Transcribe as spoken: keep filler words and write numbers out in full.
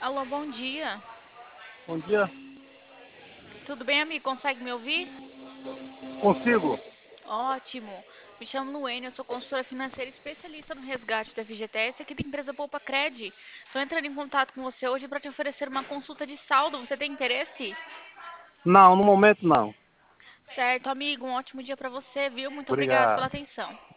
Alô, bom dia. Bom dia. Tudo bem, amigo? Consegue me ouvir? Consigo? Ótimo. Me chamo Luene, eu sou consultora financeira especialista no resgate do F G T S aqui da empresa Poupa Cred. Estou entrando em contato com você hoje para te oferecer uma consulta de saldo. Você tem interesse? Não, no momento não. Certo, amigo. Um ótimo dia para você, viu? Muito obrigado pela Obrigado. atenção.